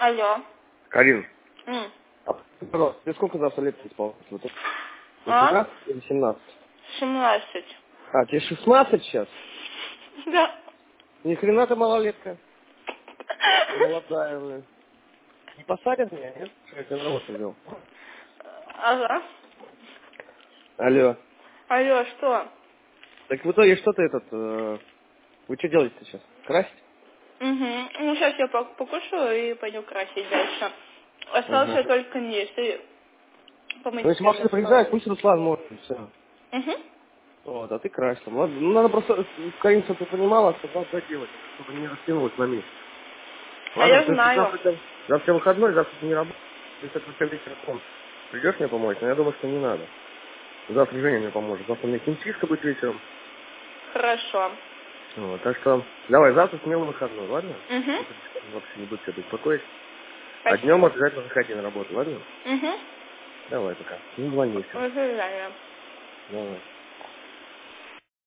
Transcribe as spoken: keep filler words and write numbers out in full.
Алло. Карин, М. а, пожалуйста, тебе сколько завтра лет исполнится? Вот это? А? семнадцать или семнадцать? семнадцать. А, тебе шестнадцать сейчас? Да. Ни хрена ты малолетка. Молодая, блин. Не посадят меня, нет? Что я тебя на работу взял? Ага. Алло. Алло, что? Так в итоге что ты этот... э, Вы что делаете сейчас? Красить? Угу. Ну, сейчас я пок- покушаю и пойду красить дальше. Остался Угу. только низ и Ну, помыть если машина стены в приезжает, туалете. пусть Руслан может, и все. Угу. Вот, а ты красишь. Ладно, ну, надо просто, Карин, чтобы ты понимала, что надо доделать, чтобы не растянулось на месяц. А Ладно, я то есть знаю. завтра, завтра выходной, завтра ты не работаешь. Если ты только вечером придешь мне помочь, но я думаю, что не надо. Завтра Женя мне поможет. Завтра у меня химчистка будет вечером. Хорошо. Вот, так что давай, завтра смело выходной, ладно? Угу. Если вообще не будет тебя беспокоить. А днем Спасибо. обязательно заходи на работу, ладно? Угу. Давай пока. Не звони еще. До свидания. Давай.